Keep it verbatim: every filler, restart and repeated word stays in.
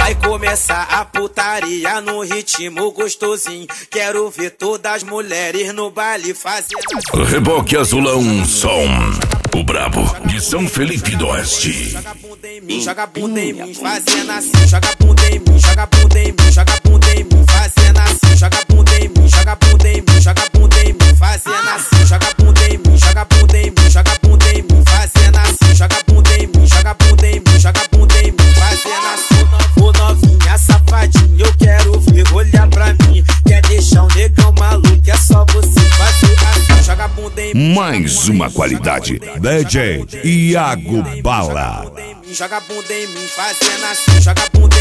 Vai começar a putaria no ritmo gostosinho. Quero ver todas as mulheres no baile fazendo assim. Reboque Azulão Som, o brabo de São Felipe do Oeste. Joga a bunda em mim, joga a bunda em mim, fazendo assim. Joga a bunda em mim, joga a bunda em mim, joga a bunda em mim, fazendo assim. Joga a bunda em mim, joga a bunda em mim, joga a bunda em mim, fazendo assim. Joga a bunda em mim, joga a bunda em mim, joga a bunda em mim, fazendo assim. Joga a bunda em mim, joga a bunda em mim, joga a bunda em mim, fazendo assim. Ô novinha safadinha, eu quero ver, olhar pra mim. Quer deixar um negão maluco, é só você fazer assim. Joga a bunda em mim. Mais uma qualidade, D J Iago Bala. Joga a bunda em mim, fazendo assim. Joga a bunda